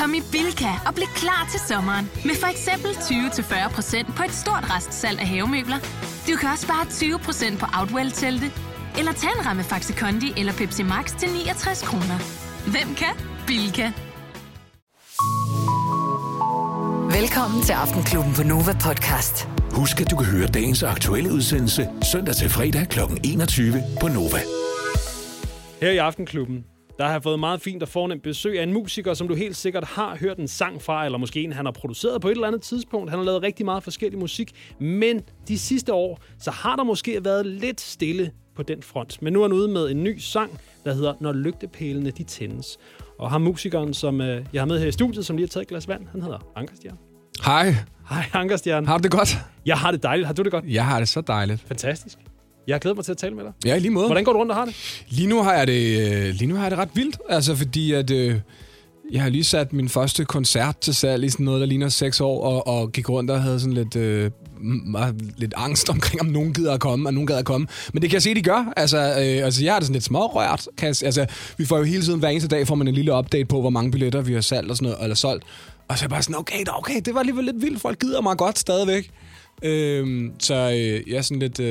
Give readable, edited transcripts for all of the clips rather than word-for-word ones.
Kom i Bilka og bliv klar til sommeren. Med for eksempel 20-40% på et stort restsalg af havemøbler. Du kan også spare 20% på Outwell-telte. Eller tag en ramme Faxi Kondi eller Pepsi Max til 69 kroner. Hvem kan? Bilka. Velkommen til Aftenklubben på Nova Podcast. Husk, at du kan høre dagens aktuelle udsendelse søndag til fredag kl. 21 på Nova. Her i Aftenklubben, der har jeg fået meget fint og fornemt besøg af en musiker, som du helt sikkert har hørt en sang fra, eller måske en, han har produceret på et eller andet tidspunkt. Han har lavet rigtig meget forskellig musik, men de sidste år, så har der måske været lidt stille på den front. Men nu er han ude med en ny sang, der hedder Når lygtepælene de tændes. Og ham musikeren, som jeg har med her i studiet, som lige har taget et glas vand, han hedder Ankerstjerne. Hej. Hej Ankerstjerne. Har du det godt? Jeg har det dejligt. Har du det godt? Jeg har det så dejligt. Fantastisk. Jeg har glædet mig til at tale med dig. Ja, i lige måde. Hvordan går du rundt og har det? Lige nu har jeg det ret vildt, altså fordi at jeg har lige sat min første koncert til salg i sådan noget, der ligner 6 år, og gik rundt og havde sådan lidt angst omkring, om nogen gider at komme, Men det kan jeg se, de gør. Altså jeg har det sådan lidt smårørt. Vi får jo hele tiden hver eneste dag, får man en lille update på, hvor mange billetter vi har salgt og sådan noget, eller solgt. Og så er jeg bare sådan, okay, det var alligevel lidt vildt. Folk gider mig godt stadigvæk. Jeg er sådan lidt,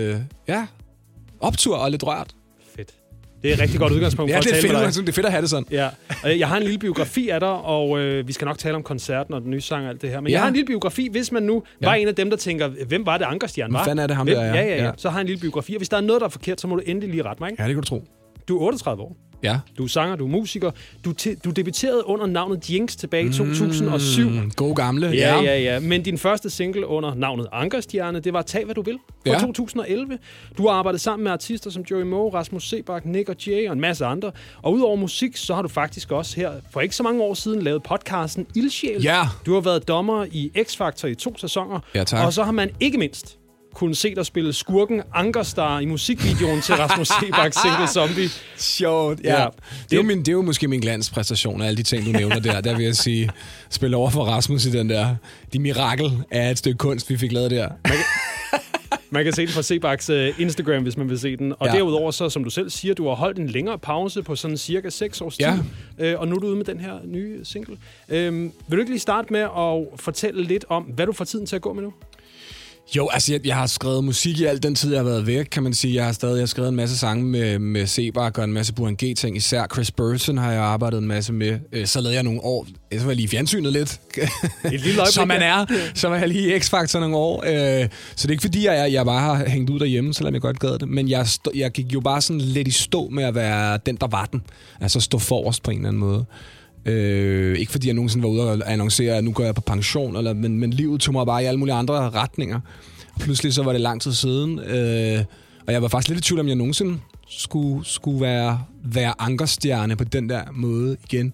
optur og lidt rørt. Fedt. Det er et rigtig godt udgangspunkt for at tale med dig. Det er fedt at have det sådan. Ja. Jeg har en lille biografi af dig, og vi skal nok tale om koncerten og den nye sang og alt det her. Men jeg har en lille biografi, hvis man nu var en af dem, der tænker, hvem var det Ankerstjerne var? Hvad fanden er det ham, der er? Ja. Så har jeg en lille biografi, og hvis der er noget, der er forkert, så må du endelig lige rette mig, ikke? Ja, det kan du tro. Du er 38 år. Ja. Du er sanger, du er musiker. Du debuterede under navnet Jinx tilbage i 2007. God gamle. Ja. Men din første single under navnet Ankerstjerne, det var Tag, hvad du vil, fra 2011. Du har arbejdet sammen med artister som Joey Moe, Rasmus Seebach, Nick og Jay og en masse andre. Og udover musik, så har du faktisk også her for ikke så mange år siden lavet podcasten Ildsjæl. Ja. Du har været dommer i X-Factor i 2 sæsoner. Ja, tak. Og så har man ikke mindst kunne se dig spille skurken Ankerstar i musikvideoen til Rasmus Seebachs single Zombie. Sjovt, ja. Det er jo måske min glanspræstation af alle de ting, du nævner der. Der vil jeg sige, spille over for Rasmus i den der, de mirakel af et stykke kunst, vi fik lavet der. Man kan se den fra Seebachs Instagram, hvis man vil se den. Og derudover så, som du selv siger, du har holdt en længere pause på sådan cirka 6 års tid. Og nu er du ude med den her nye single. Vil du ikke lige starte med at fortælle lidt om, hvad du får tiden til at gå med nu? Jo, altså jeg har skrevet musik i al den tid, jeg har været væk, kan man sige. Jeg har skrevet en masse sange med Seebach og en masse Burhan G-ting. Især Chris Burton har jeg arbejdet en masse med. Så lavede jeg nogle år. Så var jeg lige i fjernsynet lidt. Et lille øjeblik. Som man er. Så var jeg lige i X-Factor nogle år. Så det er ikke fordi, jeg bare har hængt ud derhjemme, selvom jeg godt gad det. Men jeg gik jo bare sådan lidt i stå med at være den, der var den. Altså stå forrest på en eller anden måde. Ikke fordi jeg nogensinde var ude og annoncere, at nu går jeg på pension, men livet tog mig bare i alle mulige andre retninger. Og pludselig så var det lang tid siden, og jeg var faktisk lidt i tvivl, om jeg nogensinde skulle være Ankerstjerne på den der måde igen.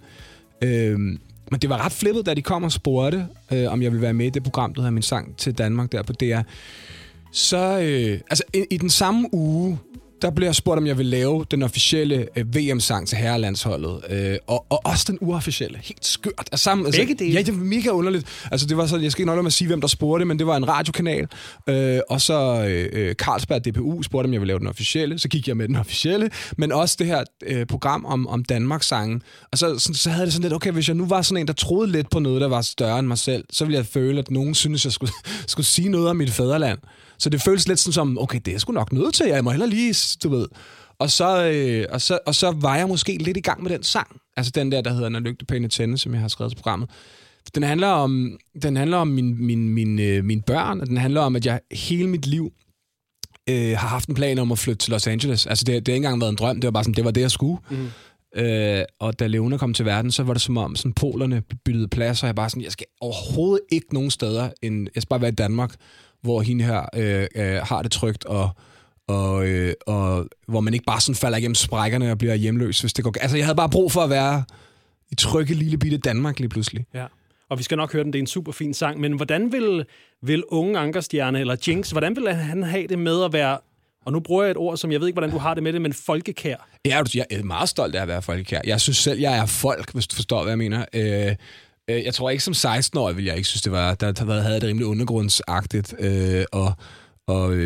Men det var ret flippet, da de kom og spurgte, om jeg ville være med i det program, der hedder Min Sang til Danmark der på DR. Så i den samme uge, der blev jeg spurgt, om jeg ville lave den officielle VM-sang til herrelandsholdet. Og også den uofficielle. Helt skørt. Begge dele? Ja, det var mega underligt. Altså, det var så, jeg skal ikke nok lade mig at sige, hvem der spurgte, men det var en radiokanal. Og så Carlsberg DPU spurgte, om jeg ville lave den officielle. Så gik jeg med den officielle. Men også det her program om Danmarks sange. Og så havde det sådan lidt, okay, hvis jeg nu var sådan en, der troede lidt på noget, der var større end mig selv, så ville jeg føle, at nogen synes, jeg skulle sige noget om mit fædreland. Så det føles lidt sådan som, okay, det er sgu nok nødt til, jeg må heller lige, du ved. Og så var jeg måske lidt i gang med den sang. Altså den der hedder Når lygtepælene tændes, som jeg har skrevet til programmet. Den handler om mine børn, og den handler om, at jeg hele mit liv har haft en plan om at flytte til Los Angeles. Altså det har ikke engang været en drøm, det var bare sådan, det var det, jeg skulle. Og da Leona kom til verden, så var det som om sådan polerne byttede plads, og jeg bare sådan, jeg skal overhovedet ikke nogen steder, jeg skal bare være i Danmark, hvor hende her har det trygt, og hvor man ikke bare sådan falder igennem sprækkerne og bliver hjemløs, hvis det går. Altså, jeg havde bare brug for at være i trygge lille bitte Danmark lige pludselig. Ja. Og vi skal nok høre den, det er en super fin sang, men hvordan vil unge Ankerstjerne eller Jinx, hvordan vil han have det med at være, og nu bruger jeg et ord, som jeg ved ikke, hvordan du har det med det, men folkekær? Ja, jeg er meget stolt af at være folkekær. Jeg synes selv, jeg er folk, hvis du forstår, hvad jeg mener. Jeg tror ikke, som 16-årig ville jeg ikke synes, det var, der havde det rimelig undergrundsagtigt,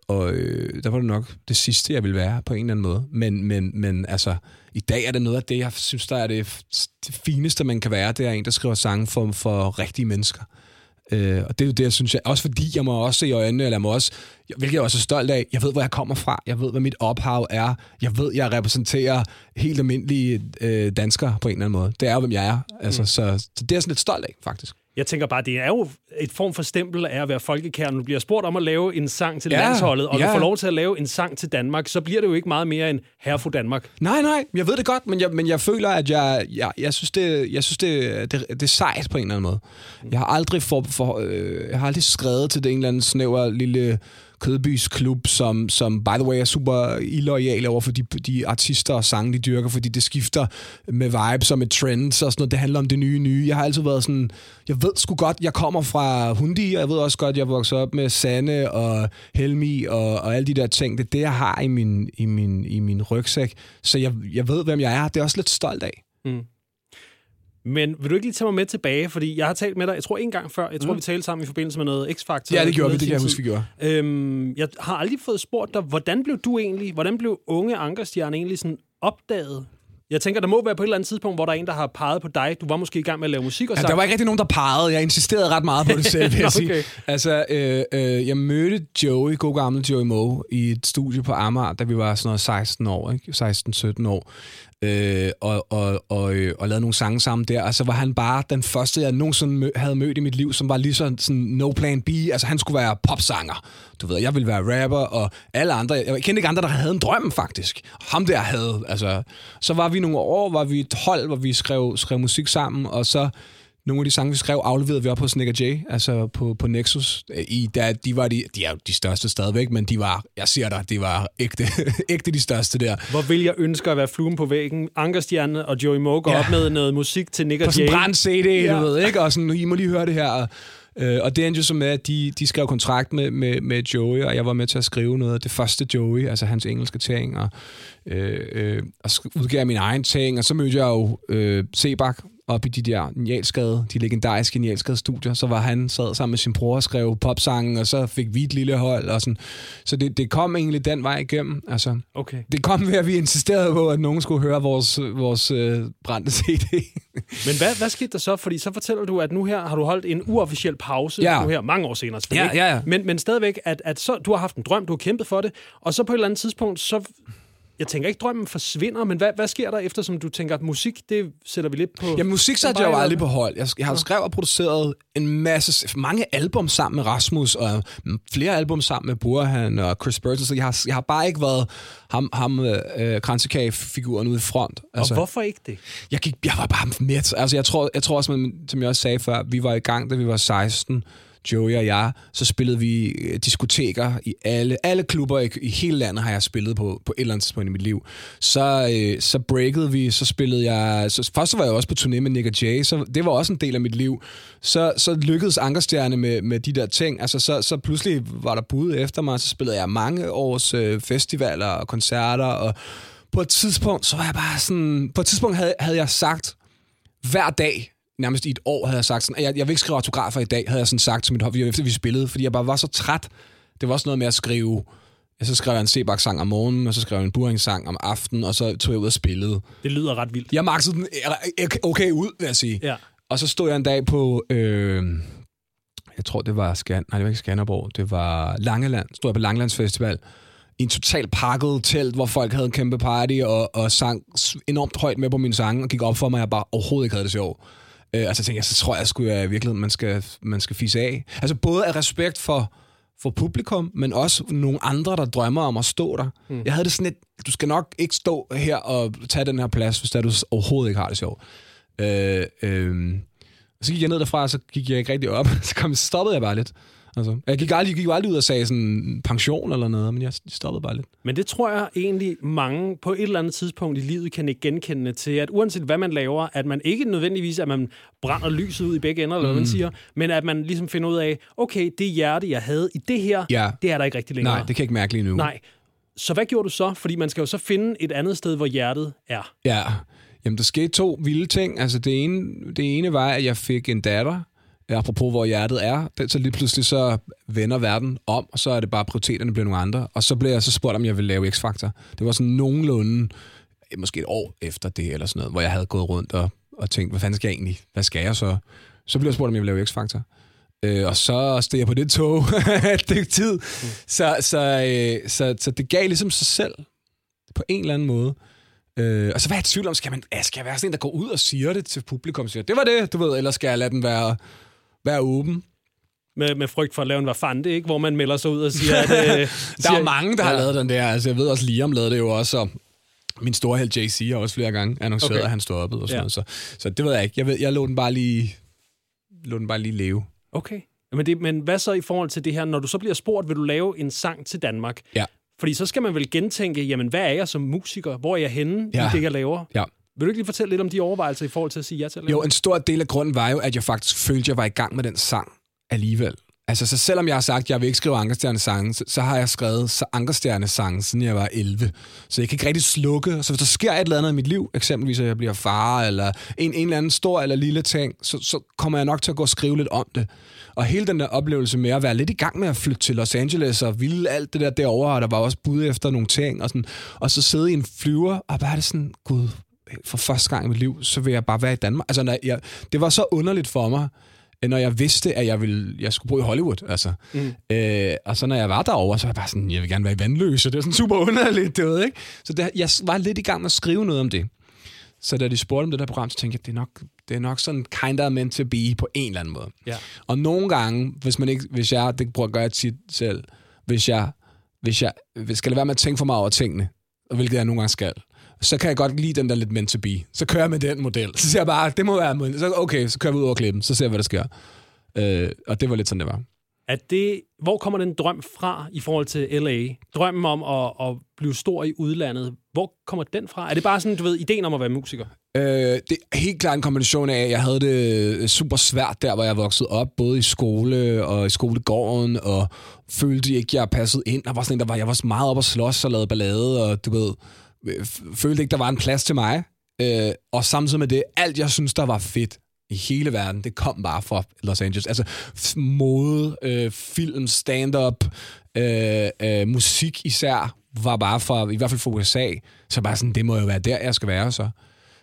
der var det nok det sidste, jeg ville være på en eller anden måde. Men altså, i dag er det noget af det, jeg synes, der er det fineste, man kan være. Det er en, der skriver sange for rigtige mennesker. Og det er jo det, jeg synes, også fordi jeg må også se i øjnene, eller jeg må også, hvilket jeg også er stolt af, jeg ved, hvor jeg kommer fra, jeg ved, hvad mit ophav er, jeg ved, jeg repræsenterer helt almindelige danskere på en eller anden måde. Det er jo, hvem jeg er. Altså, så det er jeg sådan lidt stolt af, faktisk. Jeg tænker bare, det er jo et form for stempel af at være folkekær. Når du bliver spurgt om at lave en sang til landsholdet, og du får lov til at lave en sang til Danmark, så bliver det jo ikke meget mere end herre for Danmark. Nej, jeg ved det godt, men jeg føler, at jeg synes, det er sejt på en eller anden måde. Jeg har aldrig jeg har aldrig skrevet til det en eller anden snæver lille Kødbys klub, som by the way er super illoyal over for de artister og sange, de dyrker, fordi det skifter med vibes og med trends og sådan noget. Det handler om det nye. Jeg har altid været sådan, jeg ved sgu godt, jeg kommer fra Hundi, og jeg ved også godt, jeg voksede op med Sanne og Helmi og alle de der ting. Det er det, jeg har i min rygsæk. Så jeg ved, hvem jeg er. Det er også lidt stolt af. Mm. Men vil du ikke lige tage mig med tilbage? Fordi jeg har talt med dig, jeg tror en gang før. Jeg tror, vi talte sammen i forbindelse med noget X-Factor. Ja, det gjorde vi. Det kan jeg huske, vi gjorde. Jeg har aldrig fået spurgt dig, hvordan blev unge Ankerstjerne egentlig sådan opdaget? Jeg tænker, der må være på et eller andet tidspunkt, hvor der er en, der har peget på dig. Du var måske i gang med at lave musik og sang. Der var ikke rigtig nogen, der pegede. Jeg insisterede ret meget på det selv, vil jeg sige. Okay. Altså, jeg mødte Joey, god gammel Joey Moe, i et studie på Amager, da vi var sådan noget 16 år, ikke? 16-17 år. Og lavede nogle sange sammen der, og så var han bare den første, jeg nogensinde havde mødt i mit liv, som var lige sådan no plan B, altså han skulle være popsanger, du ved, jeg ville være rapper, og alle andre, jeg kendte ikke andre, der havde en drøm faktisk, ham der havde, altså, så var vi nogle år, var vi et hold, hvor vi skrev musik sammen, og så nogle af de sange, vi skrev, afleverede vi op hos Nick & Jay, altså på Nexus. De er jo de største stadigvæk, men de var, jeg siger dig, de var ægte de største der. Hvor vil jeg ønske at være fluen på væggen? Ankerstjerne og Joey Moe går op med noget musik til Nick & Jay. På sådan en brændt CD, du ved, ikke? Og sådan, I må lige høre det her. Og det endte jo så med, at de skrev kontrakt med Joey, og jeg var med til at skrive noget af det første Joey, altså hans engelske ting, og udgav min egen ting, og så mødte jeg jo Sebak op i de legendariske Nielskade studier, så var han sad sammen med sin bror og skrev popsangen, og så fik vi et lille hold, og sådan. Så det kom egentlig den vej igennem. Altså, okay. Det kom ved, at vi insisterede på, at nogen skulle høre vores brændte CD. Men hvad skete der så? Fordi så fortæller du, at nu her har du holdt en uofficiel pause, nu her mange år senere. Ja. Men stadigvæk, at så, du har haft en drøm, du har kæmpet for det, og så på et eller andet tidspunkt, så jeg tænker ikke, drømmen forsvinder, men hvad sker der efter, som du tænker, at musik, det sætter vi lidt på? Ja, musik satte jeg jo aldrig på hold. Jeg har skrevet og produceret mange album sammen med Rasmus, og flere album sammen med Burhan og Chris Burton, så jeg har bare ikke været kransekagefiguren ude i front. Altså, og hvorfor ikke det? Jeg var bare med. Altså, jeg tror også, som jeg også sagde før, vi var i gang, da vi var 16, Joey og jeg, så spillede vi diskoteker i alle klubber i hele landet har jeg spillet på et eller andet tidspunkt i mit liv. Så breakede vi, så spillede jeg, først var jeg også på turné med Nick & Jay, så det var også en del af mit liv. Så lykkedes Ankerstjerne med de der ting, altså så pludselig var der bud efter mig, så spillede jeg mange års festivaler og koncerter, og på et tidspunkt, så var jeg bare sådan, havde jeg sagt hver dag, nærmest i et år havde jeg sagt sådan, jeg vil ikke skrive autografer i dag, havde jeg sådan sagt til mit hobby, efter vi spillede, fordi jeg bare var så træt. Det var også noget med at skrive, så skrev jeg en Sebak-sang om morgenen, og så skrev jeg en Burhan-sang om aftenen, og så tog jeg ud og spillede. Det lyder ret vildt. Jeg maxede den okay ud, vil jeg sige. Ja. Og så stod jeg en dag på, jeg tror det var det var ikke Skanderborg, det var Langeland, stod jeg på Langelands Festival, i en totalt pakket telt, hvor folk havde en kæmpe party, og sang enormt højt med på mine sange, og gik op for mig, at jeg bare overhovedet ikke havde det sjovt. Altså tænkte jeg, så tror jeg sgu i virkeligheden, man skal fise af. Altså både af respekt for publikum, men også nogle andre, der drømmer om at stå der. Jeg havde det sådan lidt, du skal nok ikke stå her og tage den her plads, hvis du overhovedet ikke har det sjovt. Så gik jeg ned derfra, og så gik jeg ikke rigtig op. Så stoppede jeg bare lidt. Altså, jeg gik aldrig ud og sagde sådan pension eller noget, men jeg stoppede bare lidt. Men det tror jeg egentlig mange på et eller andet tidspunkt i livet kan ikke genkende til, at uanset hvad man laver, at man ikke nødvendigvis, at man brænder lyset ud i begge ender, eller hvad man siger, men at man ligesom finder ud af, okay, det hjerte, jeg havde i det her, det er der ikke rigtig længere. Nej, det kan jeg ikke mærke lige nu. Nej. Så hvad gjorde du så? Fordi man skal jo så finde et andet sted, hvor hjertet er. Ja, jamen der skete 2 vilde ting. Altså det ene var, at jeg fik en datter, apropos hvor hjertet er, så lige pludselig så vender verden om, og så er det bare, prioriteterne bliver nogle andre. Og så blev jeg så spurgt, om jeg ville lave X-Factor. Det var sådan nogenlunde, måske et år efter det, eller sådan noget, hvor jeg havde gået rundt og tænkt, hvad fanden skal jeg egentlig? Hvad skal jeg så? Så blev jeg spurgt, om jeg ville lave X-Factor. Og så steg jeg på det tog et stykke tid. Så det gav ligesom sig selv på en eller anden måde. Og så var jeg i tvivl om, skal jeg være sådan en, der går ud og siger det til publikum? Siger, det var det, du ved, eller skal jeg lade den være åben? Med frygt for at lave en vafande, ikke? Hvor man melder sig ud og siger, at... der er mange, der har lavet den der. Altså, jeg ved også, Liam lavede det jo også, og min store held JC har også flere gange annonceret, at han står oppe og sådan noget. Så det ved jeg ikke. Jeg lå den bare lige leve. Okay. Men hvad så i forhold til det her, når du så bliver spurgt, vil du lave en sang til Danmark? Ja. Fordi så skal man vel gentænke, jamen hvad er jeg som musiker? Hvor er jeg henne i det, jeg laver? Ja. Vil du ikke lige fortælle lidt om de overvejelser i forhold til at sige ja til at lave? Jo, en stor del af grunden var jo, at jeg faktisk følte, at jeg var i gang med den sang alligevel. Altså, så selvom jeg har sagt, at jeg vil ikke skrive Ankerstjerne-sange, så har jeg skrevet Ankerstjerne-sange, siden jeg var 11. Så jeg kan ikke rigtig slukke. Så hvis der sker et eller andet i mit liv, eksempelvis at jeg bliver far, eller en eller anden stor eller lille ting, så kommer jeg nok til at gå og skrive lidt om det. Og hele den der oplevelse med at være lidt i gang med at flytte til Los Angeles og ville alt det der derovre, og der var også bud efter nogle ting, og så sidde i en flyver, og bare det sådan, gud, for første gang i mit liv, så vil jeg bare være i Danmark. Altså, det var så underligt for mig, når jeg vidste, at jeg skulle bo i Hollywood. Altså. Og så når jeg var derovre, så var jeg bare sådan, jeg vil gerne være i Vandløse. Det er sådan super underligt, det ved, ikke? Så jeg var lidt i gang med at skrive noget om det. Så da de spurgte om det der program, så tænkte jeg, det er nok sådan kind of meant to be på en eller anden måde. Ja. Og nogle gange, det gør jeg tit selv, hvis jeg skal lade være med at tænke for meget over tingene, og hvilket jeg nogle gange skal, så kan jeg godt lide den der lidt meant to be. Så kører jeg med den model. Så siger jeg bare, det må være, så okay, så kører vi ud over klippen, så ser jeg, hvad der sker. Og det var lidt sådan, det var. Hvor kommer den drøm fra i forhold til LA? Drømmen om at blive stor i udlandet. Hvor kommer den fra? Er det bare sådan, du ved, ideen om at være musiker? Det er helt klart en kombination af, at jeg havde det super svært der, hvor jeg voksede op, både i skole og i skolegården, og følte ikke, jeg passede ind. Jeg var sådan en, jeg var meget op at slås og lavede ballade, og du ved, følte ikke, der var en plads til mig. Og samtidig med det, alt jeg synes, der var fedt i hele verden, det kom bare fra Los Angeles. Altså mode, film, stand-up, musik især, var bare fra, i hvert fald fra USA. Så bare sådan, det må jo være der, jeg skal være så.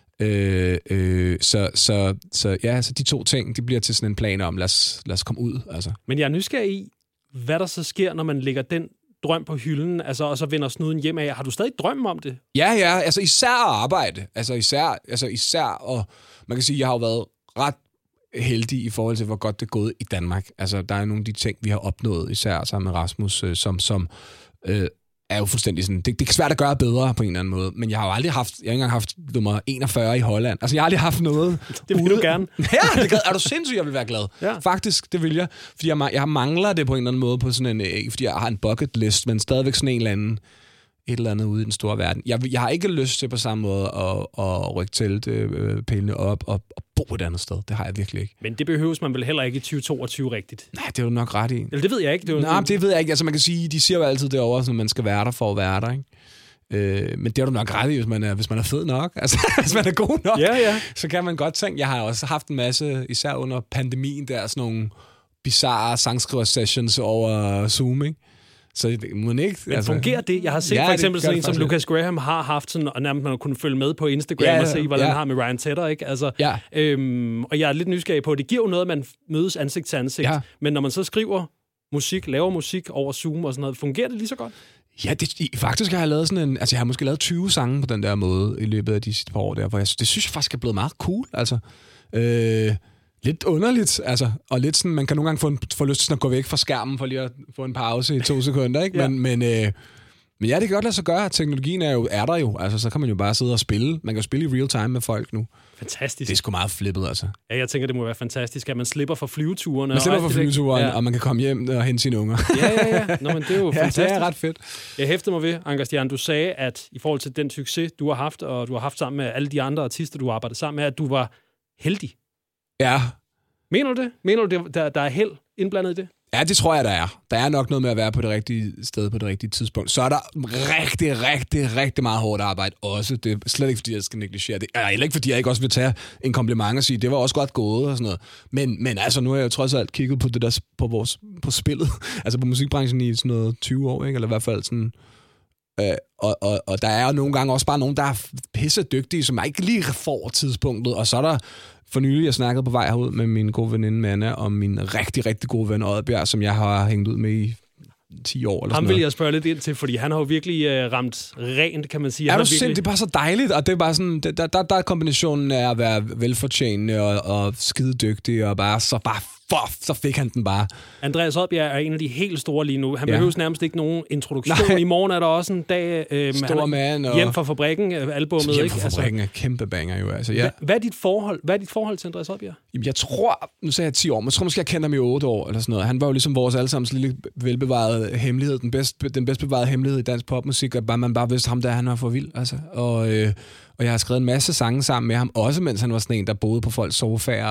Så de to ting, de bliver til sådan en plan om, lad os komme ud. Altså. Men jeg er nysgerrig i, hvad der så sker, når man lægger den drøm på hylden, altså, og så vender snuden hjem af. Har du stadig drømmen om det? Ja, altså især at arbejde. Altså især, og man kan sige, jeg har jo været ret heldig i forhold til, hvor godt det er gået i Danmark. Altså, der er nogle af de ting, vi har opnået, især sammen med Rasmus, som er jo fuldstændig sådan... Det er svært at gøre bedre på en eller anden måde, men jeg har jo aldrig haft... Jeg har ikke engang haft nummer 41 i Holland. Altså, jeg har aldrig haft noget... Det vil du gerne. Ja, det er du sindssygt, jeg vil være glad. Ja. Faktisk, det vil jeg. Fordi jeg mangler det på en eller anden måde, på sådan en... Fordi jeg har en bucket list, men stadigvæk sådan en eller anden... Et eller andet ude i den store verden. Jeg har ikke lyst til på samme måde at rykke teltpælene op og bo et andet sted. Det har jeg virkelig ikke. Men det behøves man vel heller ikke i 2022 rigtigt? Nej, det er du nok ret i. Eller det ved jeg ikke. Det ved jeg ikke. Altså man kan sige, de siger jo altid derovre, at man skal være der for at være der, ikke? Men det er du nok ret i, hvis man er fed nok. Altså, hvis man er god nok, så kan man godt tænke. Jeg har også haft en masse, især under pandemien, der er sådan nogle bizarre sangskriver-sessions over Zoom, ikke? Så det må ikke... Men fungerer det? Jeg har set for eksempel sådan en, som Lucas Graham har haft, sådan, og nærmest man har kunnet følge med på Instagram og se, hvordan han har med Ryan Tedder, ikke? Altså, og jeg er lidt nysgerrig på, at det giver jo noget, at man mødes ansigt til ansigt. Ja. Men når man så skriver musik, laver musik over Zoom og sådan noget, fungerer det lige så godt? Ja, faktisk har jeg lavet sådan en... Altså, jeg har måske lavet 20 sange på den der måde i løbet af de sidste par år der, hvor det synes jeg faktisk er blevet meget cool, altså... Lidt underligt, altså, og lidt sådan, man kan nogle gange få lyst til at gå væk fra skærmen, for lige at få en pause i 2 sekunder, ikke? Ja. Men ja, det kan godt lade sig gøre. Teknologien er der jo, altså, så kan man jo bare sidde og spille. Man kan jo spille i real time med folk nu. Fantastisk. Det er sgu meget flippet, altså. Ja, jeg tænker, det må være fantastisk, at man slipper for flyveturene. Man slipper for flyveturene, og man kan komme hjem og hente sine unger. Ja. Nå, men det er jo fantastisk. Det er ret fedt. Jeg hæftede mig ved, Ankerstjerne, du sagde, at i forhold til den succes, du har haft, og du har haft sammen med alle de andre artister, du har arbejdet sammen med, at du var heldig. Ja. Mener du det? Mener du, der er held indblandet i det? Ja, det tror jeg, der er. Der er nok noget med at være på det rigtige sted på det rigtige tidspunkt. Så er der rigtig meget hårdt arbejde også. Det er slet ikke, fordi jeg skal negligere det. Eller ikke, fordi jeg ikke også vil tage en kompliment og sige, det var også godt gået og sådan noget. Men altså, nu har jeg jo trods alt kigget på det der på spillet. Altså på musikbranchen i sådan noget 20 år, ikke? Eller i hvert fald sådan... Og der er jo nogle gange også bare nogen, der er pisse dygtige, som ikke lige får tidspunktet. Og så er der for nylig, jeg snakkede på vej herud med min gode veninde Manna, og min rigtig gode ven Oddbjerg, som jeg har hængt ud med i 10 år. Eller ham vil jeg spørge lidt ind til, fordi han har jo virkelig ramt rent, kan man sige. Er du virkelig... Det er bare så dejligt, og det er bare sådan, der er kombinationen af at være velfortjent og skidedygtig, og bare så fik han den bare. Andreas Oddbjerg er en af de helt store lige nu. Han behøves nærmest ikke nogen introduktion. Nej. I morgen er der også en dag stor mand og hjem fra fabrikken, albumet. Hjem fra fabrikken er kæmpe banger jo. Altså, ja. Hvad er dit forhold til Andreas Oddbjerg? Jamen, jeg tror, nu sagde jeg 10 år, men jeg tror måske, jeg kender ham i 8 år, eller sådan noget. Han var jo ligesom vores allesammens lille velbevarede hemmelighed, den bedst bevarede hemmelighed i dansk popmusik, og man bare vidste ham, der han var for vild. Altså. Og jeg har skrevet en masse sange sammen med ham, også mens han var sådan en, der boede på folks sofaer,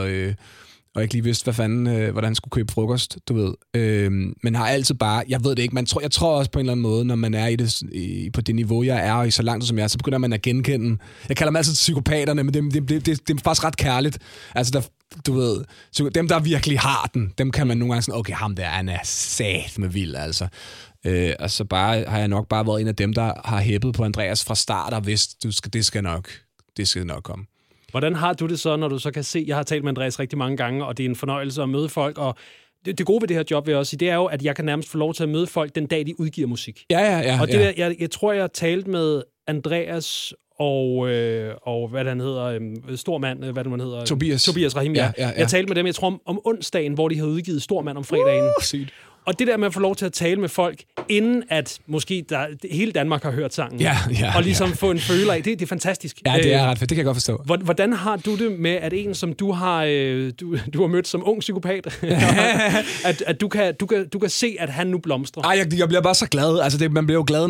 og ikke lige vidste, hvordan han skulle købe frokost, du ved. Men har altid bare, jeg ved det ikke, jeg tror også på en eller anden måde, når man er i det, på det niveau, jeg er, og i så langt som jeg er, så begynder man at genkende. Jeg kalder dem altid psykopaterne, men det er faktisk ret kærligt. Altså, du ved, dem, der virkelig har den, dem kan man nogle gange sådan, okay, ham der, han er sat med vild, altså. Og så har jeg nok bare været en af dem, der har hæppet på Andreas fra start, og vidst, det skal nok komme. Hvordan har du det så, når du så kan se, jeg har talt med Andreas rigtig mange gange, og det er en fornøjelse at møde folk, og det gode ved det her job, vil jeg også sige, det er jo, at jeg kan nærmest få lov til at møde folk den dag, de udgiver musik. Ja. Og det der, jeg tror, jeg talte med Andreas og hvad han hedder, stor mand, hvad det man hedder? Tobias Rahim, ja. Jeg talte med dem, jeg tror om onsdagen, hvor de havde udgivet Stor Mand om fredagen. Sygt. Og det der med at få lov til at tale med folk, inden at måske hele Danmark har hørt sangen, og ligesom få en føler af, det er fantastisk. Ja, det er ret fedt, det kan jeg godt forstå. Hvordan har du det med, at en, som du har mødt som ung psykopat, at du kan se, at han nu blomstrer? Ej, jeg bliver bare så glad. Altså, man bliver jo glad,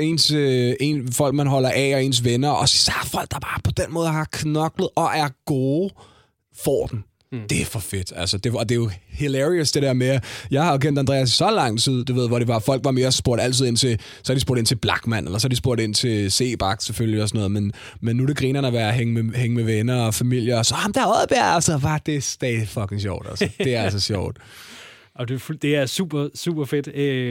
når folk, man holder af, og ens venner, og så er folk, der bare på den måde har knoklet og er gode, får den. Det er for fedt, altså. Og det er jo hilarious, det der med, jeg har jo kendt Andreas i så lang tid, du ved, hvor det var, folk var mere spurgt altid ind til, så er de spurgt ind til Blackman, eller så er de spurgt ind til Sebak selvfølgelig og sådan noget, men nu er det grinerne at være at hænge med venner og familie, og så ham der Oddbjerg, altså, var det stadig fucking sjovt, altså. Det er altså sjovt. Og det er super, super fedt.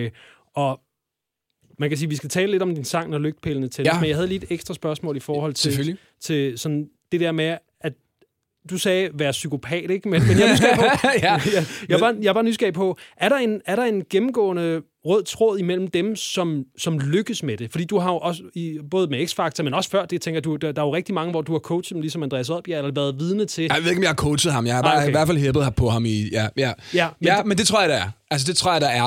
Og man kan sige, vi skal tale lidt om din sang, når lygtepælene tælles, men jeg havde lige et ekstra spørgsmål i forhold til sådan det der med, at du sagde, være psykopat, ikke? Men jeg er nysgerrig på, jeg er bare nysgerrig på, er der en gennemgående rød tråd imellem dem, som lykkes med det? Fordi du har jo også, både med X-Factor, men også før det, tænker du, der er jo rigtig mange, hvor du har coachet dem, ligesom Andreas Oddbjerg, eller været vidne til. Jeg ved ikke, om jeg har coachet ham. Jeg har bare i hvert fald hæppet på ham i... Men det tror jeg, der er. Altså, det tror jeg, der er.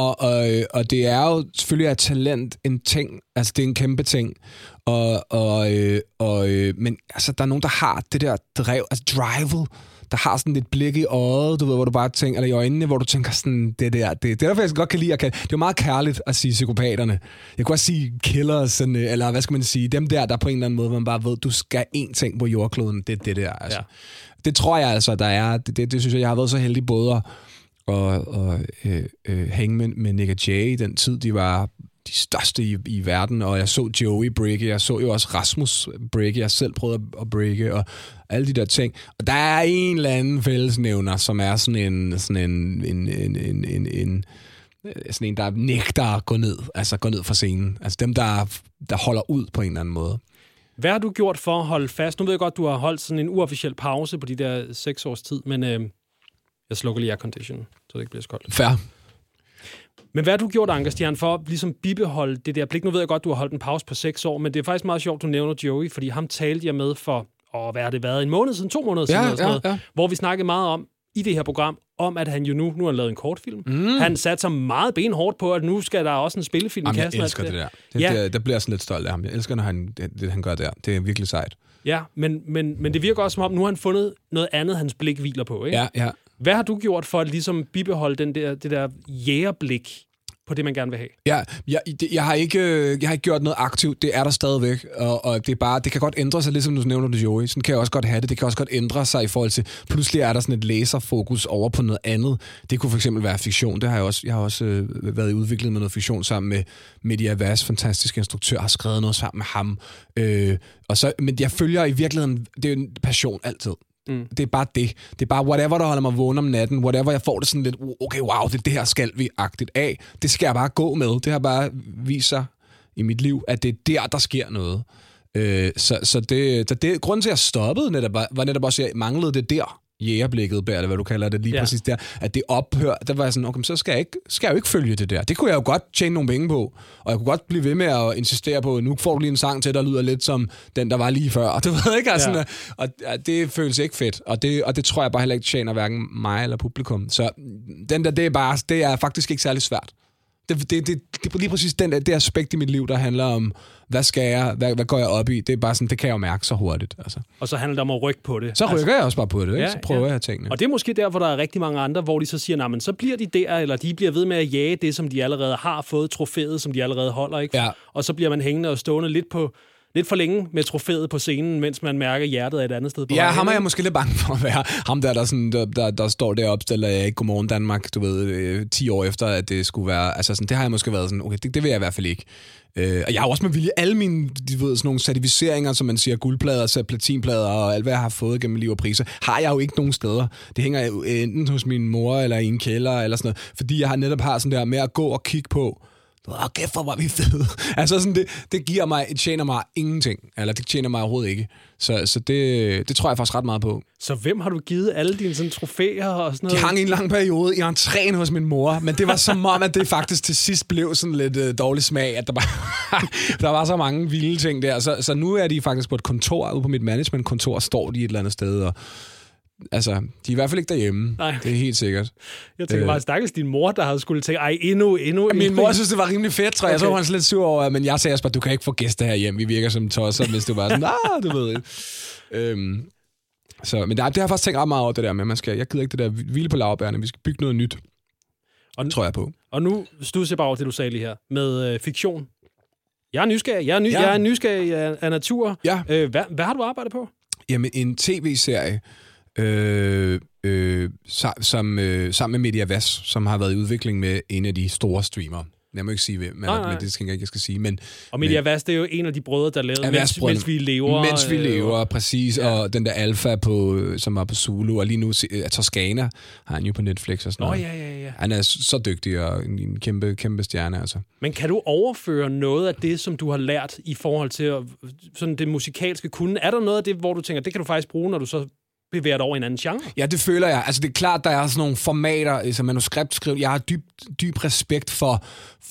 Og det er jo selvfølgelig et talent, en ting. Altså, det er en kæmpe ting. Men altså, der er nogen, der har det der drev, altså drivet, der har sådan lidt blik i øjet, du ved, hvor du bare tænker, eller i øjnene, hvor du tænker sådan, det er derfor, jeg godt kan lide, det er jo meget kærligt at sige psykopaterne. Jeg kunne også sige killers, eller hvad skal man sige, dem der på en eller anden måde, man bare ved, du skal én ting på jordkloden, det der, altså. Ja. Det tror jeg altså, der er, det synes jeg har været så heldig både at hænge med Nick og Jay i den tid, de var de største i verden, og jeg så Joey breake, jeg så jo også Rasmus breake, jeg selv prøvede at breake, og alle de der ting. Og der er en eller anden fællesnævner, som er sådan en, der nægter at gå ned fra scenen. Altså dem, der holder ud på en eller anden måde. Hvad har du gjort for at holde fast? Nu ved jeg godt, du har holdt sådan en uofficiel pause på de der 6 års tid, men jeg slukker lige aircondition, så det ikke bliver så koldt. Fair. Men hvad har du gjort, Anker Stjern, for at ligesom bibeholde det der blik? Nu ved jeg godt, du har holdt en pause på 6 år, men det er faktisk meget sjovt, du nævner Joey, fordi ham talte jeg med for, hvad har det været, 1 måned siden, 2 måneder siden, hvor vi snakkede meget om, i det her program, om at han jo nu har lavet en kortfilm. Han satte sig meget benhårdt på, at nu skal der også en spillefilm i kassen. Jeg elsker det der. Der bliver jeg sådan lidt stolt af ham. Jeg elsker, når han gør der. Det er virkelig sejt. Ja, men det virker også som om, nu har han fundet noget andet, hans blik hviler på, ikke? Ja. Hvad har du gjort for at ligesom bibeholde det der jægerblik? på det, man gerne vil have. Ja, jeg har ikke gjort noget aktivt. Det er der stadigvæk, og det er bare, det kan godt ændre sig, ligesom du nævner det, Joey. Sådan kan jeg også godt have det. Det kan også godt ændre sig i forhold til, pludselig er der sådan et læserfokus over på noget andet. Det kunne for eksempel være fiktion. Det har jeg har også været i udvikling med noget fiktion sammen med Media Vass, fantastisk instruktør, har skrevet noget sammen med ham. Men jeg følger i virkeligheden, det er en passion altid. Det er bare det. Det er bare whatever, der holder mig vågen om natten. Whatever, jeg får det sådan lidt, okay, wow, det her skal vi agtigt af. Det skal jeg bare gå med. Det har bare vist sig i mit liv, at det er der sker noget. Så det grunden til, at jeg stoppede netop, var netop også, at jeg manglede det der jægerblikket, eller hvad du kalder det, lige præcis der, at det ophør, der var jeg sådan, okay, så skal jeg jo ikke følge det der. Det kunne jeg jo godt tjene nogle penge på, og jeg kunne godt blive ved med at insistere på, nu får du lige en sang til, der lyder lidt som den, der var lige før, og det ved ikke, altså, og det føles ikke fedt, og det tror jeg bare heller ikke tjener hverken mig eller publikum. Så den der, det er faktisk ikke særlig svært. Det er lige præcis det aspekt i mit liv, der handler om, hvad skal jeg, hvad går jeg op i? Det er bare sådan, det kan jeg jo mærke så hurtigt. Altså. Og så handler det om at rykke på det. Så rykker jeg også bare på det, ikke? Ja, så prøver jeg tingene. Og det er måske der, hvor der er rigtig mange andre, hvor de så siger, nej, men så bliver de der, eller de bliver ved med at jage det, som de allerede har fået, trofæet, som de allerede holder, ikke? Ja. Og så bliver man hængende og stående lidt for længe med trofæet på scenen, mens man mærker hjertet er et andet sted på vejen. Ham er jeg måske lidt bange for at være. Ham der står deroppe, stiller jeg ikke Godmorgen Danmark, du ved, 10 år efter, at det skulle være, altså sådan, det har jeg måske været sådan, okay, det vil jeg i hvert fald ikke. Og jeg har også med vilje alle mine, sådan nogle certificeringer, som man siger, guldplader, platinplader og alt, hvad jeg har fået gennem liv og priser, har jeg jo ikke nogen steder. Det hænger jo enten hos min mor, eller i en kælder, eller sådan noget, fordi jeg netop har sådan der med at gå og kigge på, kæft, hvor var vi fede. Altså sådan, det tjener mig ingenting. Eller det tjener mig overhovedet ikke. Så det tror jeg faktisk ret meget på. Så hvem har du givet alle dine sådan trofæer og sådan noget? De hang i en lang periode i entréen hos min mor, men det var som om, at det faktisk til sidst blev sådan lidt dårlig smag, at der var så mange vilde ting der. Så nu er de faktisk på et kontor, ude på mit managementkontor, står de et eller andet sted, og altså, de er i hvert fald ikke derhjemme. Nej. Det er helt sikkert. Jeg tænker bare, stakkels din mor, der havde skulle tænke, endnu. Min mor synes, det var rimelig fedt, tror jeg. Okay. Jeg tror, hun er lidt sur over, men jeg sagde også bare, du kan ikke få gæster herhjemme. Vi virker som tosser, hvis du bare sådan, du ved ikke. Men det har jeg faktisk tænkt ret meget over det der med, jeg gider ikke det der hvile på laurbærrene. Vi skal bygge noget nyt. Og det tror jeg på. Og nu studser jeg bare over det, du sagde lige her, med fiktion. Jeg er nysgerrig. Jeg er nysgerrig af natur. Ja. Hvad har du arbejdet på? Jamen, en tv-serie, sammen med Media Vass, som har været i udvikling med en af de store streamere. Jeg må ikke sige hvem, men det skal jeg ikke, skal sige. Og Media Vass, det er jo en af de brødre, der lavede mens vi lever. Mens vi lever, præcis. Ja. Og den der Alpha, som var på Zulu, og lige nu Toscana har han jo på Netflix og sådan noget. Ja. Han er så dygtig og en kæmpe, kæmpe stjerne, altså. Men kan du overføre noget af det, som du har lært i forhold til sådan det musikalske kunne? Er der noget af det, hvor du tænker, det kan du faktisk bruge, når du så bevæger dig over en anden genre? Ja, det føler jeg. Altså, det er klart, der er sådan nogle formater, som manuskriptskriv. Jeg har dyb respekt for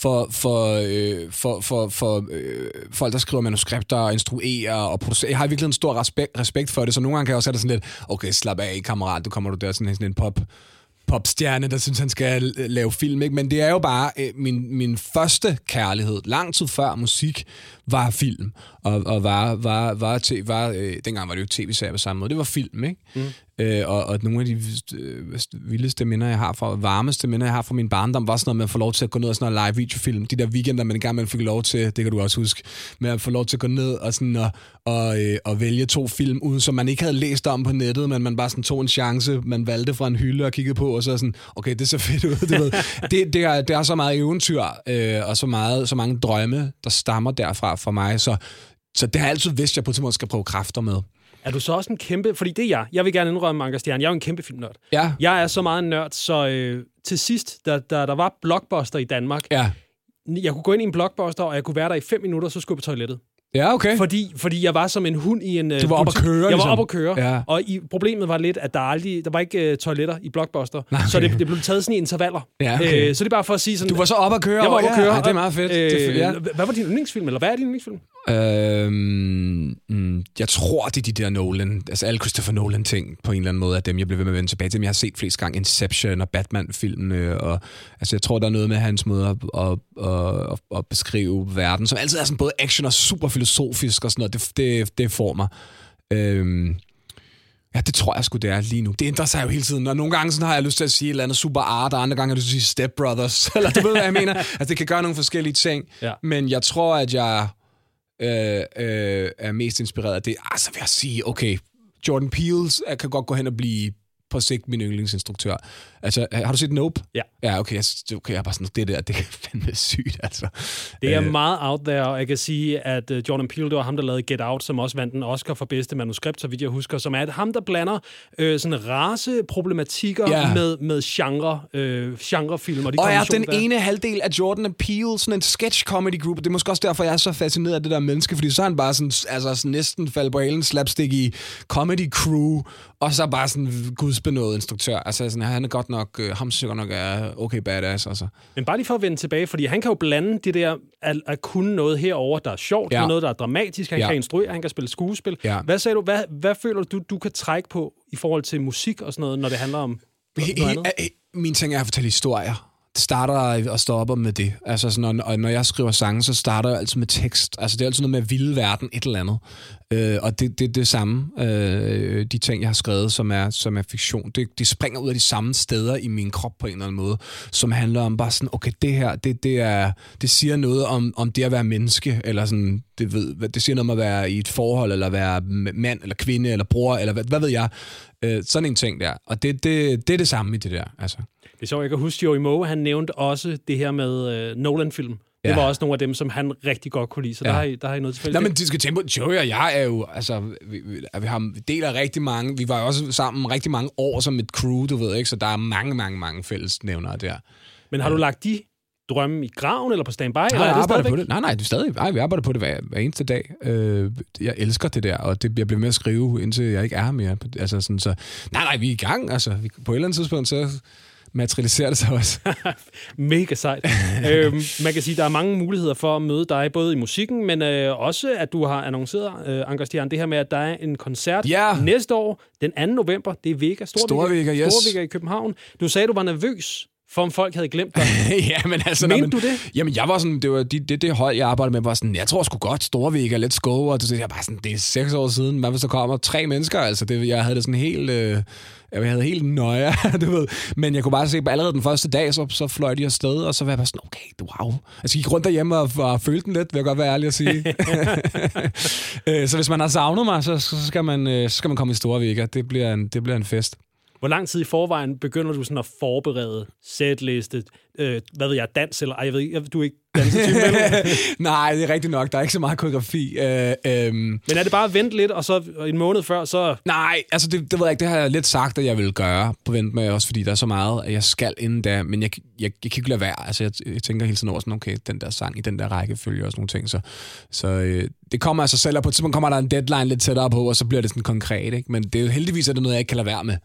folk, der skriver manuskripter og instruerer og producerer. Jeg har virkelig en stor respekt for det, så nogle gange kan jeg også have det sådan lidt, okay, slap af, kammerat, du kommer du der sådan en popstjerne, der synes, han skal lave film, ikke? Men det er jo bare min første kærlighed, lang tid før musik, var film. Og dengang var det jo tv-serier på samme måde. Det var film, ikke? Og nogle af de vildeste minder, jeg har varmeste minder, jeg har fra min barndom, var sådan noget med at få lov til at gå ned og sådan noget live videofilm. De der weekender, man engang fik lov til, det kan du også huske, med at få lov til at gå ned og sådan og vælge 2 film ud, som man ikke havde læst om på nettet, men man bare sådan tog en chance, man valgte fra en hylde og kiggede på, og så sådan, okay, det ser fedt ud, du ved. Det er så meget eventyr, og så mange drømme, der stammer derfra for mig, så det har jeg altid vidst, jeg på et tidspunkt skal prøve kræfter med. Er du så også en kæmpe... Fordi det er jeg vil gerne indrømme, Anker Stjern. Jeg er jo en kæmpe filmnørd. Ja. Jeg er så meget en nørd, så til sidst, da der var Blockbuster i Danmark, jeg kunne gå ind i en Blockbuster, og jeg kunne være der i 5 minutter, så skulle jeg på toilettet. Ja, okay. Fordi jeg var som en hund i en... Du var oppe at køre, Jeg var oppe at køre, ja. Og problemet var lidt, at der var ikke toiletter i Blockbuster, okay. Så det blev taget sådan i intervaller. Ja, okay. Så det er bare for at sige sådan... Du var så oppe at køre? Jeg var oppe at køre. Det er meget fedt. Hvad var din yndlingsfilm, eller hvad er din yndlingsfilm? Jeg tror, det er de der Nolan, altså alle Christopher Nolan-ting på en eller anden måde, af dem, jeg blev ved med at vende tilbage til. Dem, jeg har set flest gange, Inception og Batman-filmene, og altså, jeg tror, der er noget med hans måde at beskrive verden, som altid er sådan både action og super filosofisk og sådan noget. Det får mig. Ja, det tror jeg sgu, det er lige nu. Det ændrer sig jo hele tiden, og nogle gange sådan har jeg lyst til at sige et eller andet super art, og andre gange har jeg lyst til at sige Step Brothers, eller du ved, hvad jeg mener. Altså, det kan gøre nogle forskellige ting, men jeg tror, at jeg er mest inspireret af det. Så vil jeg sige, okay, Jordan Peele kan godt gå hen og blive på sigt min yndlingsinstruktør. Altså, har du set Nope? Ja. Ja, okay, jeg er bare sådan, det er fandme sygt, altså. Det er meget out there, og jeg kan sige, at Jordan Peele, det var ham, der lavede Get Out, som også vandt en Oscar for bedste manuskript, så vidt jeg husker, som er ham, der blander sådan raceproblematikker med genrefilm. Og er den ene halvdel af Jordan Peele sådan en sketch comedy group, det er måske også derfor, jeg er så fascineret af det der menneske, fordi så er han bare sådan, altså sådan næsten faldet på halen slapstick i comedy crew, og så bare sådan gudsbenået instruktør. Altså sådan, han er godt nok, ham sikkert nok er okay badass, altså. Men bare lige for at vende tilbage, fordi han kan jo blande det der at kunne noget herover der er sjovt, med noget, der er dramatisk. Han kan instruere, han kan spille skuespil. Ja. Hvad sagde du? Hvad føler du kan trække på i forhold til musik og sådan noget, når det handler om noget andet? Min ting er at fortælle historier. Det starter og stopper med det. Altså sådan, når jeg skriver sange, så starter jeg altid med tekst. Altså det er altid noget med at vilde verden, et eller andet. Og det er det samme, de ting, jeg har skrevet, som er fiktion. Det springer ud af de samme steder i min krop på en eller anden måde, som handler om bare sådan, okay, det her, det siger noget om det at være menneske, eller sådan, det siger noget om at være i et forhold, eller være mand, eller kvinde, eller bror, eller hvad ved jeg. Sådan en ting der. Og det er det samme i det der, altså. Det er sjovt, jeg kan huske, Joey Moe, han nævnte også det her med Nolan-film. Det var også nogle af dem, som han rigtig godt kunne lide, så der har I noget tilfældigt. Nej, men de skal tænke på, Joey og jeg er jo, altså, vi deler rigtig mange, vi var jo også sammen rigtig mange år som et crew, du ved ikke, så der er mange fællesnævnere der. Men har du lagt de drømme i graven, eller på standby? Nej, eller jeg arbejder på det. Nej, det er stadig. Nej, vi arbejder på det hver eneste dag. Jeg elsker det der, og jeg bliver med at skrive, indtil jeg ikke er her mere. Altså sådan, så nej, vi er i gang, altså. På et eller andet tidspunkt, så materialiserer det sig også. Mega sejt. Man kan sige, at der er mange muligheder for at møde dig, både i musikken, men også, at du har annonceret, Anker Stian, det her med, at der er en koncert næste år, den 2. november. Det er Vega, Storvega, yes. Storvega i København. Du sagde, du var nervøs for om folk havde glemt dig. Ja, men altså... Mente du det? Jamen, jeg var sådan... Det var det hold, jeg arbejdede med, var sådan... Jeg tror sgu godt, Storvega, let's go. Og jeg bare sådan... Det er 6 år siden. Hvad hvis der kommer 3 mennesker? Altså, jeg havde det sådan helt... Jeg havde helt nøje, du ved. Men jeg kunne bare se, at allerede den første dag, så fløj de afsted, og så var jeg bare sådan, okay, wow. Altså, jeg gik rundt derhjemme og følte den lidt, vil jeg godt være ærlig at sige. Så hvis man har savnet mig, så skal man komme i Storvega. Det bliver en fest. Hvor lang tid i forvejen begynder du sådan at forberede setliste, hvad ved jeg, dans eller... jeg ved ikke, du er ikke dansetype, eller? Nej, det er rigtigt nok. Der er ikke så meget koreografi. Men er det bare at vente lidt, og så en måned før, så... Nej, altså det ved jeg ikke. Det har jeg lidt sagt, at jeg vil gøre på vent med, også fordi der er så meget, at jeg skal inden da. Men jeg kan ikke lade være. Altså jeg tænker hele tiden over sådan, okay, den der sang i den der rækkefølge og sådan nogle ting. Så det kommer af sig selv, og på et tidspunkt kommer der en deadline lidt tættere på, og så bliver det sådan konkret, ikke? Men det er heldigvis er det noget, jeg ikke kan lade være med.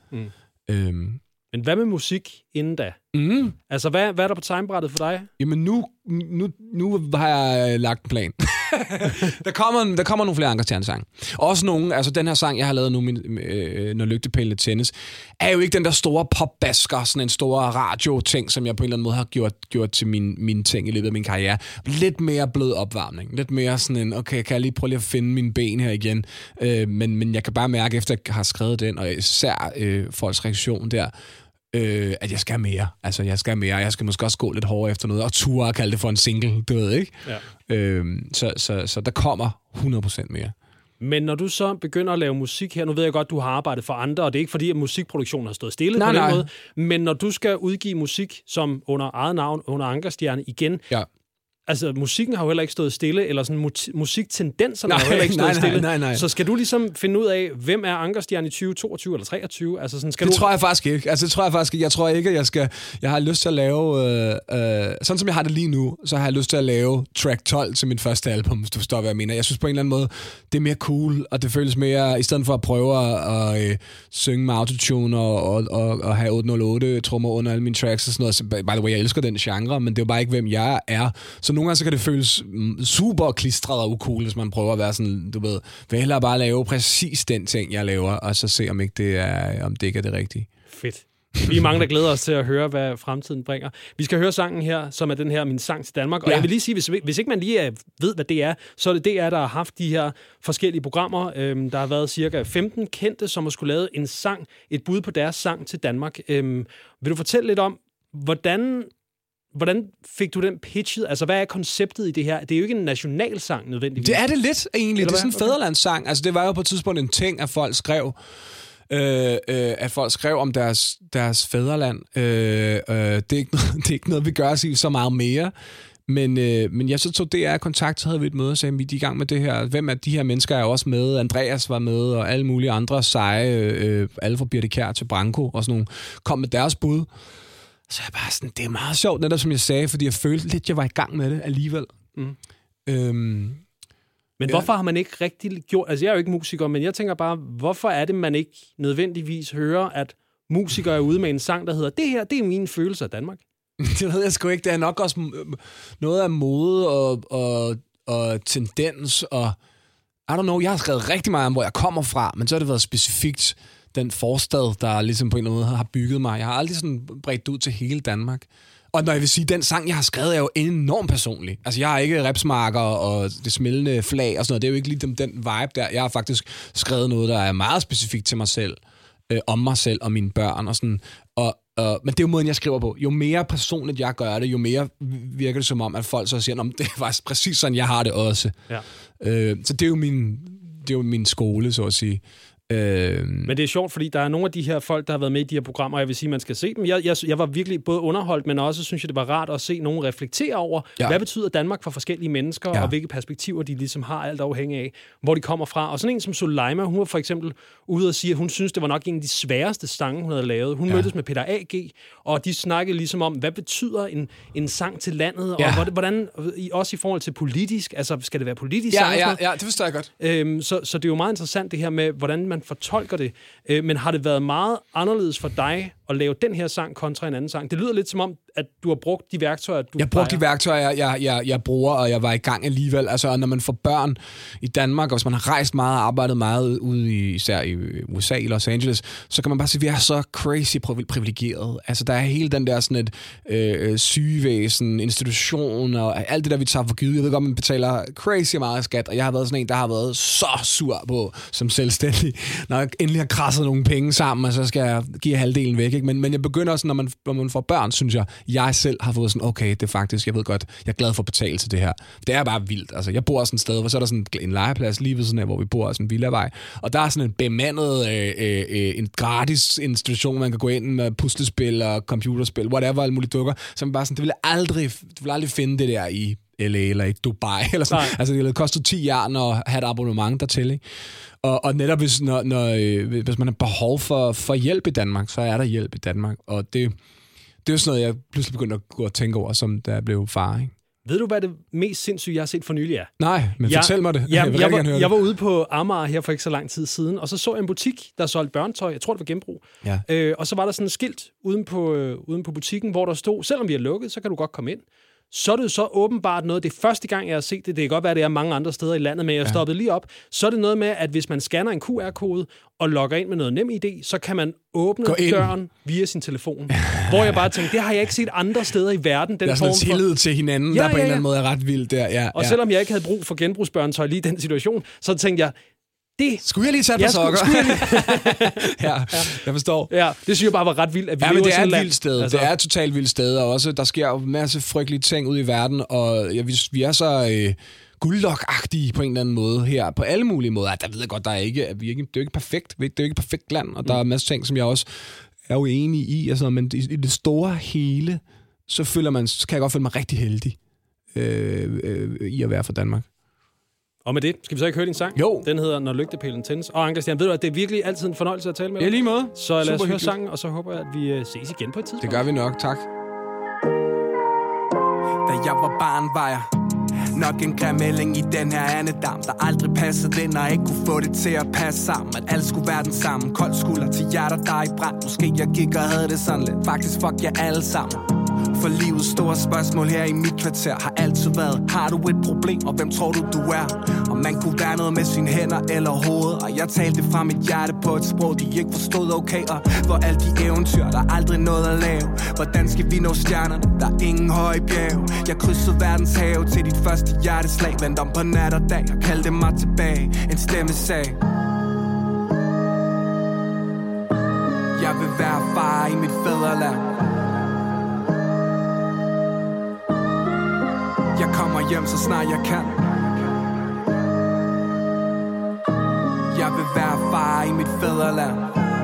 Men hvad med musik inden da? Altså, hvad er der på timebrættet for dig? Jamen, nu har jeg lagt en plan. der kommer nogle flere Anker Stian-sange. Også nogle, altså den her sang, jeg har lavet nu, Når lygtepælene tændes, er jo ikke den der store popbasker, sådan en stor radio-ting, som jeg på en eller anden måde har gjort til min ting i løbet af min karriere. Lidt mere blød opvarmning. Lidt mere sådan en, okay, kan jeg lige prøve at finde mine ben her igen? Men jeg kan bare mærke, efter jeg har skrevet den, og især folks reaktion der, at jeg skal have mere. Altså, jeg skal have mere. Jeg skal måske også gå lidt hårdere efter noget, og ture og kalde det for en single, du ved, ikke? Ja. Så der kommer 100% mere. Men når du så begynder at lave musik her, nu ved jeg godt, du har arbejdet for andre, og det er ikke fordi, at musikproduktionen har stået stille på den måde, men når du skal udgive musik som under eget navn, under Anker Stian igen, altså, musikken har jo heller ikke stået stille, eller sådan musiktendenserne har jo heller ikke stået stille. Nej. Så skal du ligesom finde ud af, hvem er Anker Stian i 2022 eller 2023? Altså, sådan, tror jeg faktisk ikke. Altså, det tror jeg faktisk ikke. Jeg tror ikke, at jeg har lyst til at lave... sådan som jeg har det lige nu, så har jeg lyst til at lave track 12 til mit første album, hvis du forstår, hvad jeg mener. Jeg synes på en eller anden måde, det er mere cool, og det føles mere, i stedet for at prøve at synge med autotune og have 808 trommer under alle mine tracks og sådan noget. Så, by the way, jeg elsker den genre, men det er jo bare ikke, hvem jeg er. Så nogle gange så kan det føles super klistret og ucool, hvis man prøver at være sådan, du ved, vil hellere bare lave præcis den ting, jeg laver, og så se, om det ikke er det rigtige. Fedt. Vi er mange, der glæder os til at høre, hvad fremtiden bringer. Vi skal høre sangen her, som er den her Min Sang til Danmark. Og jeg vil lige sige, hvis ikke man lige ved, hvad det er, så er det DR, der har haft de her forskellige programmer. Der har været cirka 15 kendte, som har skulle lave en sang, et bud på deres sang til Danmark. Vil du fortælle lidt om, hvordan fik du den pitchet? Altså, hvad er konceptet i det her? Det er jo ikke en nationalsang nødvendigvis. Det er det lidt, egentlig. Det er sådan en fædrelandssang. Altså, det var jo på et tidspunkt en ting, at folk skrev om deres fædreland. Det er ikke noget, vi gør at sige så meget mere. Men jeg så tog DR kontakt, så havde vi et møde og sagde, vi er i gang med det her. Hvem af de her mennesker er også med? Andreas var med, og alle mulige andre seje, alle fra Birte Kjær til Branko og sådan nogle, kom med deres bud. Så jeg bare sådan, det er meget sjovt, netop som jeg sagde, fordi jeg følte lidt, jeg var i gang med det alligevel. Men hvorfor har man ikke rigtig gjort... Altså, jeg er jo ikke musiker, men jeg tænker bare, hvorfor er det, man ikke nødvendigvis hører, at musikere er ude med en sang, der hedder, det her, det er mine følelser af Danmark? Det ved jeg sgu ikke. Det er nok også noget af mode og tendens, og I don't know, jeg har skrevet rigtig meget om, hvor jeg kommer fra, men så har det været specifikt den forstad, der ligesom på en eller anden måde har bygget mig. Jeg har aldrig sådan bredt ud til hele Danmark. Og når jeg vil sige, den sang, jeg har skrevet, er jo enormt personlig. Altså, jeg har ikke ripsmarker og det smældende flag og sådan noget. Det er jo ikke lige den vibe der. Jeg har faktisk skrevet noget, der er meget specifikt til mig selv, om mig selv og mine børn og sådan. Men det er jo måden, jeg skriver på. Jo mere personligt jeg gør det, jo mere virker det som om, at folk så siger, det er faktisk præcis sådan, jeg har det også. Ja. Så det er jo min skole, så at sige. Men det er sjovt, fordi der er nogle af de her folk, der har været med i de her programmer, og jeg vil sige, man skal se dem. Jeg var virkelig både underholdt, men også synes jeg, det var rart at se nogen reflektere over, hvad betyder Danmark for forskellige mennesker, og hvilke perspektiver de ligesom har alt afhængig af, hvor de kommer fra. Og sådan en som Soleima, hun var for eksempel ude og sige, at hun synes, det var nok en af de sværeste sange, hun havde lavet. Hun mødtes med Peter A.G., og de snakkede ligesom om, hvad betyder en sang til landet, og hvordan, også i forhold til politisk, altså skal det være politisk sang? Ja, det forstår jeg godt. Så det er jo meget interessant det her med, hvordan man fortolker det. Men har det været meget anderledes for dig at lave den her sang kontra en anden sang? Det lyder lidt som om, at du har brugt de værktøjer, Jeg brugte de værktøjer, jeg bruger, og jeg var i gang alligevel. Altså, når man får børn i Danmark, og hvis man har rejst meget og arbejdet meget ude især i USA, i Los Angeles, så kan man bare sige, at vi er så crazy privilegeret. Altså, der er hele den der sådan et sygevæsen, institution, og alt det der, vi tager for givet. Jeg ved godt, man betaler crazy meget skat, og jeg har været sådan en, der har været så sur på som selvstændig, når jeg endelig har krasset nogle penge sammen, og så skal jeg give halvdelen væk. Ikke? Men jeg begynder også, når man får børn, synes jeg selv har fået sådan, okay, det er faktisk, jeg ved godt, jeg er glad for at betale til det her. Det er bare vildt. Altså, jeg bor sådan et sted, hvor så er der sådan en legeplads lige ved sådan her, hvor vi bor, sådan en villavej, og der er sådan en bemandet, en gratis institution, man kan gå ind med puslespil og computerspil, whatever, alle mulige dukker, som bare sådan, du vil aldrig finde det der i LA eller i Dubai, eller sådan. Nej. Altså, det koster 10 jern at have et abonnement dertil, ikke? Og netop hvis man har behov for hjælp i Danmark, så er der hjælp i Danmark, og det er jo sådan noget, jeg pludselig begyndte at gå og tænke over, som da jeg blev far, ikke? Ved du, hvad det mest sindssyge, jeg har set for nylig er? Nej, men fortæl mig det. Jeg var ude på Amager her for ikke så lang tid siden, og så jeg en butik, der solgte børnetøj. Jeg tror, det var genbrug. Ja. Og så var der sådan et skilt uden på butikken, hvor der stod, selvom vi er lukket, så kan du godt komme ind. Så er det så åbenbart noget, det er første gang, jeg har set det. Det kan godt være, det er mange andre steder i landet, men jeg stoppede lige op. Så er det noget med, at hvis man scanner en QR-kode og logger ind med noget NemID, så kan man åbne døren via sin telefon. Hvor jeg bare tænkte, det har jeg ikke set andre steder i verden. Den der er sådan tillid til hinanden, der på en eller anden måde er ret vildt der. Og selvom jeg ikke havde brug for genbrugsbørnetøj lige i den situation, så tænkte jeg, skulle jeg lige tage et par sokker? Ja, jeg forstår. Ja, det synes jeg bare var ret vildt, at vi lever i sådan et vildt sted. Altså. Det er et totalt vildt sted, og også, der sker jo en masse frygtelige ting ude i verden, og vi er så guldlok-agtige på en eller anden måde her, på alle mulige måder. Der ved jeg godt, det er jo ikke perfekt. Det er jo ikke et perfekt land, og der er en masse ting, som jeg også er uenig i, altså, men i det store hele, så kan jeg godt føle mig rigtig heldig i at være fra Danmark. Og med det, skal vi så ikke høre din sang? Jo. Den hedder Når lygtepælen tændes. Og Anker-Stian, ved du, at det er virkelig altid en fornøjelse at tale med dig? Ja, lige måde. Så lad os høre sangen, og så håber jeg, at vi ses igen på et tidspunkt. Det gør vi nok, tak. Da jeg var barn, var jeg nok en græmælling i den her andedam, der aldrig passede ind og ikke kunne få det til at passe sammen. At alt skulle være den samme. Kold skulder til hjerter, der er i brand. Måske jeg gik og havde det sådan lidt. Faktisk fuck jer alle sammen. for livet. Store spørgsmål her i mit kvarter har altid været: har du et problem, og hvem tror du er? Om man kunne være noget med sine hænder eller hoved. Og jeg talte fra mit hjerte på et sprog, de ikke forstod, okay. Og hvor alle de eventyr, der aldrig noget at lave. Hvordan skal vi nå stjernerne? Der er ingen høje bjerge. Jeg krydsede verdens have til dit første hjerteslag. Vendt om på nat og dag og kaldte mig tilbage. En stemme sagde: jeg vil være far i mit fædreland. Jeg kommer hjem så snart jeg kan. Jeg vil være far i mit fædreland.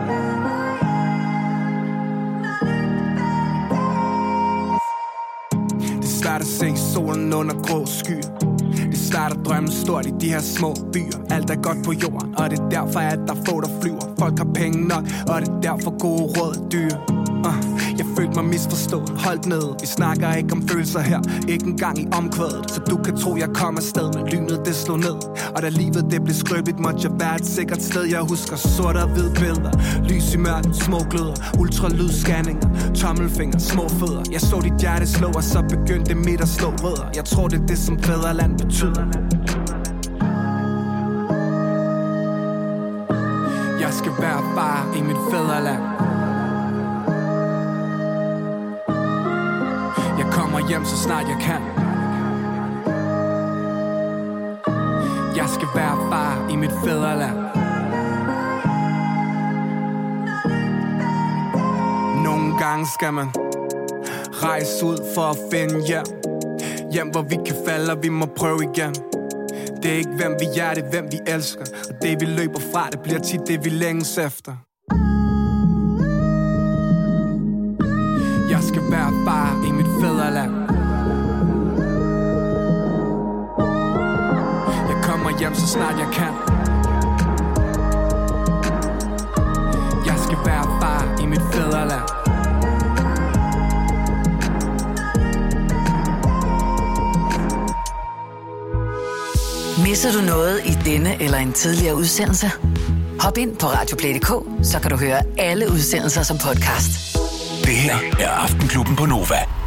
Det er svært at se solen under grå skyer. Det er svært at drømme stort i de her små byer. Alt er godt på jorden, og det er derfor, at der er få, der flyver. Folk har penge nok, og det er derfor gode råd er dyre. Jeg følte mig misforstået, holdt ned. Vi snakker ikke om følelser her, ikke engang i omkvædet. Så du kan tro, jeg kom afsted, men lynet det slog ned. Og da livet det blev skrøbeligt, måtte jeg være et sikkert sted. Jeg husker sort og hvide billeder, lys i mørket, små gløder, ultralydsscanninger, tommelfinger, små fødder. Jeg så dit hjerte slå, og så begyndte det mit at slå rødder. Jeg tror det er det, som fædreland betyder. Jeg skal være far i mit fædreland. Jeg kommer hjem så snart jeg kan. Jeg skal være far i mit fædreland. Nogle gange skal man rejse ud for at finde hjem. Hjem hvor vi kan falde, og vi må prøve igen. Det er ikke hvem vi er, det er hvem vi elsker. Og det vi løber fra, det bliver tit det vi længes efter. Jeg skal være far i mit fædreland. Jeg kommer hjem så snart jeg kan. Jeg skal være far i mit fædreland. Misser du noget i denne eller en tidligere udsendelse? Hop ind på radioplay.dk, så kan du høre alle udsendelser som podcast. Det her er Aftenklubben på Nova.